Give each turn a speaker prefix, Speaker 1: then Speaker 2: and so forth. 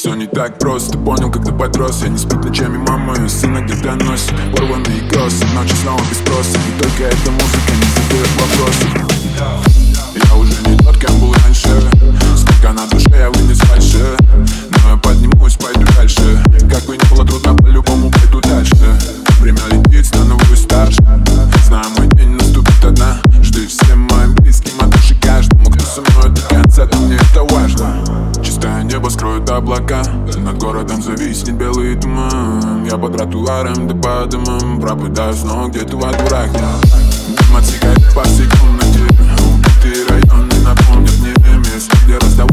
Speaker 1: Все не так просто, понял, когда подрос. Я не спит ночами, мама ее сына где-то носит. Порванные кроссы, ночи снова без спроса. И только эта музыка не задает вопросов. Я уже не тот, кем был раньше. Сколько на душе я вынес фальши. Но я поднимусь, пойду дальше. Как бы ни было трудно, по-любому пойду дальше. Время летит, становлюсь старше. Знаю, мой день наступит однажды. Всем моим близким, от души каждому, кто со мной до конца, то мне это важно. Чистое небо скроет облака, над городом зависнет белый туман. Я по тротуарам да по домам пропадаю снова где-то во дворах. Дым от сигарет по всей комнате. Убитые районы напомнят мне место, где раздавали